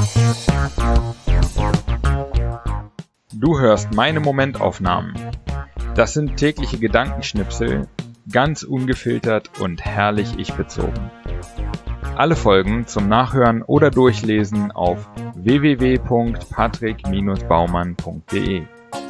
Du hörst meine Momentaufnahmen. Das sind tägliche Gedankenschnipsel, ganz ungefiltert und herrlich ich-bezogen. Alle Folgen zum Nachhören oder Durchlesen auf www.patrick-baumann.de.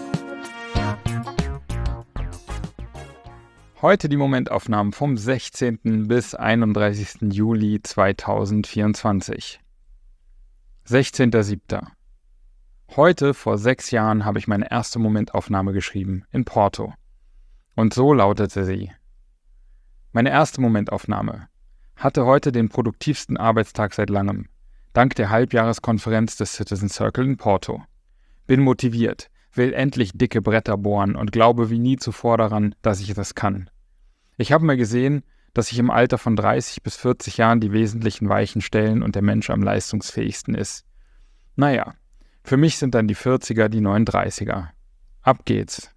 Heute die Momentaufnahmen vom 16. bis 31. Juli 2024. 16.07. Heute, vor 6 Jahren, habe ich meine erste Momentaufnahme geschrieben, in Porto. Und so lautete sie. Meine erste Momentaufnahme. Hatte heute den produktivsten Arbeitstag seit langem, dank der Halbjahreskonferenz des Citizen Circle in Porto. Bin motiviert, will endlich dicke Bretter bohren und glaube wie nie zuvor daran, dass ich das kann. Ich habe mal gesehen, dass ich im Alter von 30 bis 40 Jahren die wesentlichen Weichen stellen und der Mensch am leistungsfähigsten ist. Naja, für mich sind dann die 40er die neuen 30er. Ab geht's.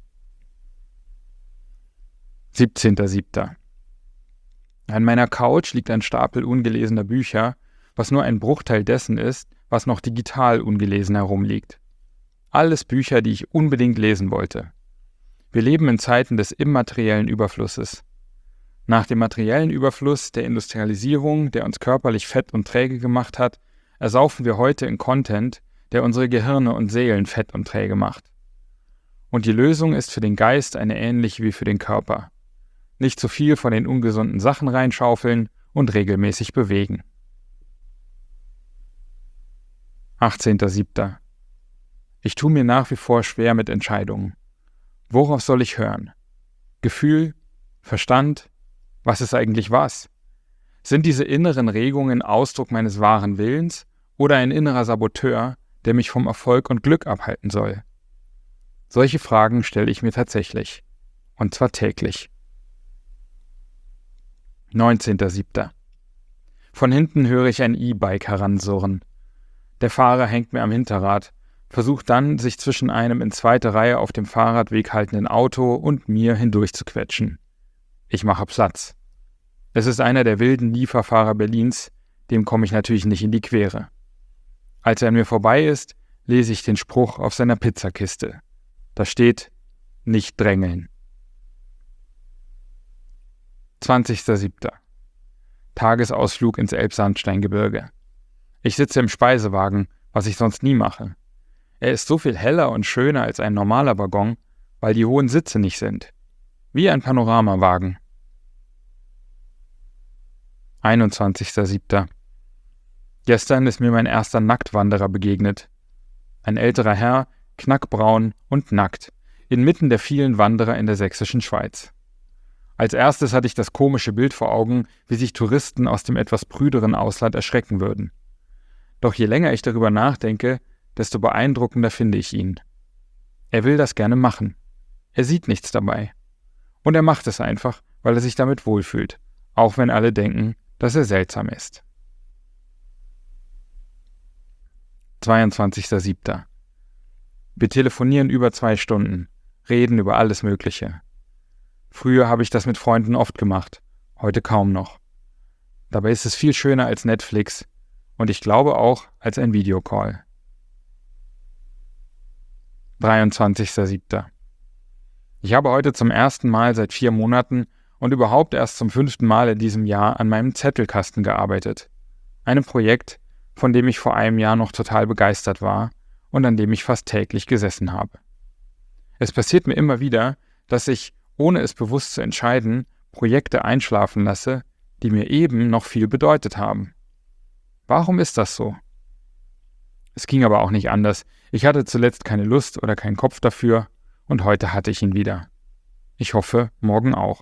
17.07. An meiner Couch liegt ein Stapel ungelesener Bücher, was nur ein Bruchteil dessen ist, was noch digital ungelesen herumliegt. Alles Bücher, die ich unbedingt lesen wollte. Wir leben in Zeiten des immateriellen Überflusses. Nach dem materiellen Überfluss der Industrialisierung, der uns körperlich fett und träge gemacht hat, ersaufen wir heute in Content, der unsere Gehirne und Seelen fett und träge macht. Und die Lösung ist für den Geist eine ähnliche wie für den Körper. Nicht zu viel von den ungesunden Sachen reinschaufeln und regelmäßig bewegen. 18.07. Ich tue mir nach wie vor schwer mit Entscheidungen. Worauf soll ich hören? Gefühl? Verstand? Was ist eigentlich was? Sind diese inneren Regungen Ausdruck meines wahren Willens oder ein innerer Saboteur, der mich vom Erfolg und Glück abhalten soll? Solche Fragen stelle ich mir tatsächlich. Und zwar täglich. 19.07. Von hinten höre ich ein E-Bike heransurren. Der Fahrer hängt mir am Hinterrad, versucht dann, sich zwischen einem in zweiter Reihe auf dem Fahrradweg haltenden Auto und mir hindurch zu quetschen. Ich mache Platz. Es ist einer der wilden Lieferfahrer Berlins, dem komme ich natürlich nicht in die Quere. Als er an mir vorbei ist, lese ich den Spruch auf seiner Pizzakiste. Da steht, nicht drängeln. 20.07. Tagesausflug ins Elbsandsteingebirge. Ich sitze im Speisewagen, was ich sonst nie mache. Er ist so viel heller und schöner als ein normaler Waggon, weil die hohen Sitze nicht sind. Wie ein Panoramawagen. 21.07. Gestern ist mir mein erster Nacktwanderer begegnet. Ein älterer Herr, knackbraun und nackt, inmitten der vielen Wanderer in der sächsischen Schweiz. Als erstes hatte ich das komische Bild vor Augen, wie sich Touristen aus dem etwas prüderen Ausland erschrecken würden. Doch je länger ich darüber nachdenke, desto beeindruckender finde ich ihn. Er will das gerne machen. Er sieht nichts dabei. Und er macht es einfach, weil er sich damit wohlfühlt, auch wenn alle denken, dass er seltsam ist. 22.07. Wir telefonieren über 2 Stunden, reden über alles Mögliche. Früher habe ich das mit Freunden oft gemacht, heute kaum noch. Dabei ist es viel schöner als Netflix und ich glaube auch als ein Videocall. 23.07. Ich habe heute zum ersten Mal seit 4 Monaten und überhaupt erst zum 5. Mal in diesem Jahr an meinem Zettelkasten gearbeitet. Einem Projekt, von dem ich vor einem Jahr noch total begeistert war und an dem ich fast täglich gesessen habe. Es passiert mir immer wieder, dass ich, ohne es bewusst zu entscheiden, Projekte einschlafen lasse, die mir eben noch viel bedeutet haben. Warum ist das so? Es ging aber auch nicht anders. Ich hatte zuletzt keine Lust oder keinen Kopf dafür und heute hatte ich ihn wieder. Ich hoffe, morgen auch.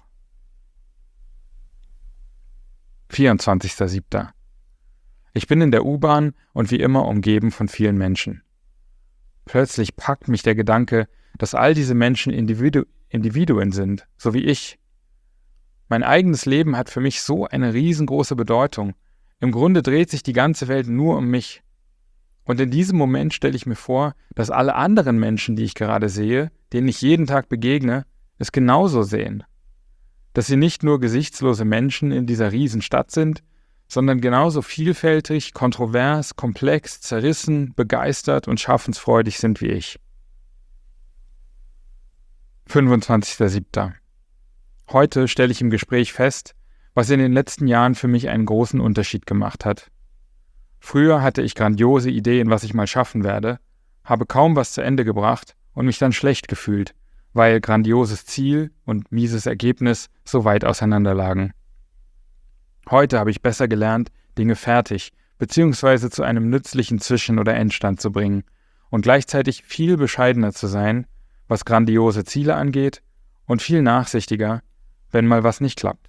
24.07. Ich bin in der U-Bahn und wie immer umgeben von vielen Menschen. Plötzlich packt mich der Gedanke, dass all diese Menschen Individuen sind, so wie ich. Mein eigenes Leben hat für mich so eine riesengroße Bedeutung. Im Grunde dreht sich die ganze Welt nur um mich. Und in diesem Moment stelle ich mir vor, dass alle anderen Menschen, die ich gerade sehe, denen ich jeden Tag begegne, es genauso sehen. Dass sie nicht nur gesichtslose Menschen in dieser Riesenstadt sind, sondern genauso vielfältig, kontrovers, komplex, zerrissen, begeistert und schaffensfreudig sind wie ich. 25.07. Heute stelle ich im Gespräch fest, was in den letzten Jahren für mich einen großen Unterschied gemacht hat. Früher hatte ich grandiose Ideen, was ich mal schaffen werde, habe kaum was zu Ende gebracht und mich dann schlecht gefühlt, weil grandioses Ziel und mieses Ergebnis so weit auseinander lagen. Heute habe ich besser gelernt, Dinge fertig bzw. zu einem nützlichen Zwischen- oder Endstand zu bringen und gleichzeitig viel bescheidener zu sein, was grandiose Ziele angeht, und viel nachsichtiger, wenn mal was nicht klappt.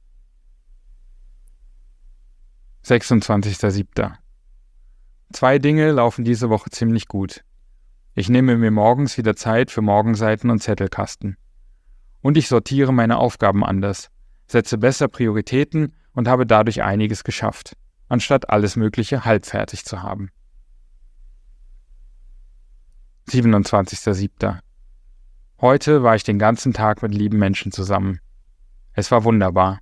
26.07. 2 Dinge laufen diese Woche ziemlich gut. Ich nehme mir morgens wieder Zeit für Morgenseiten und Zettelkasten. Und ich sortiere meine Aufgaben anders, setze besser Prioritäten und habe dadurch einiges geschafft, anstatt alles Mögliche halbfertig zu haben. 27.07. Heute war ich den ganzen Tag mit lieben Menschen zusammen. Es war wunderbar.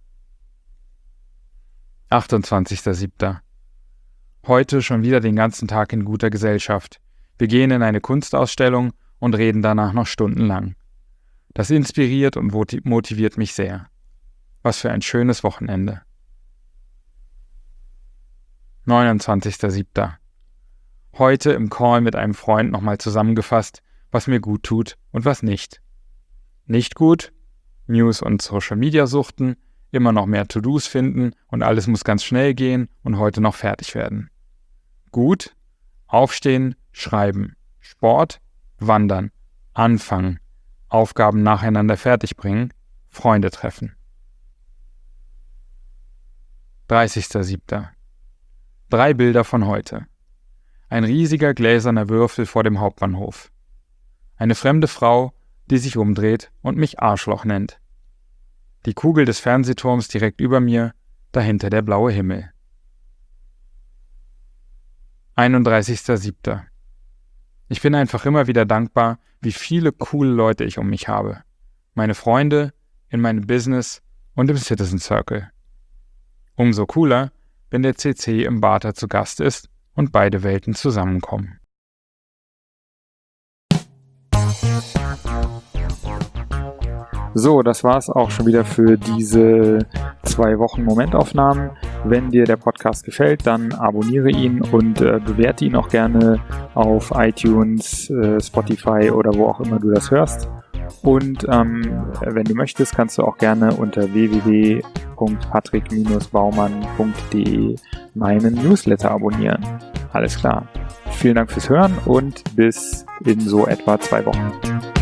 28.07. Heute schon wieder den ganzen Tag in guter Gesellschaft. Wir gehen in eine Kunstausstellung und reden danach noch stundenlang. Das inspiriert und motiviert mich sehr. Was für ein schönes Wochenende. 29.07. Heute im Call mit einem Freund nochmal zusammengefasst, was mir gut tut und was nicht. Nicht gut? News und Social Media suchten, immer noch mehr To-Dos finden und alles muss ganz schnell gehen und heute noch fertig werden. Gut? Aufstehen, schreiben, Sport, wandern, anfangen, Aufgaben nacheinander fertigbringen, Freunde treffen. 30.07. 3 Bilder von heute. Ein riesiger gläserner Würfel vor dem Hauptbahnhof. Eine fremde Frau, die sich umdreht und mich Arschloch nennt. Die Kugel des Fernsehturms direkt über mir, dahinter der blaue Himmel. 31.07. Ich bin einfach immer wieder dankbar, wie viele coole Leute ich um mich habe. Meine Freunde, in meinem Business und im Citizen Circle. Umso cooler, wenn der CC im Barter zu Gast ist und beide Welten zusammenkommen. So, das war's auch schon wieder für diese 2 Wochen Momentaufnahmen. Wenn dir der Podcast gefällt, dann abonniere ihn und bewerte ihn auch gerne auf iTunes, Spotify oder wo auch immer du das hörst. Und wenn du möchtest, kannst du auch gerne unter www.patrick-baumann.de meinen Newsletter abonnieren. Alles klar. Vielen Dank fürs Hören und bis in so etwa 2 Wochen.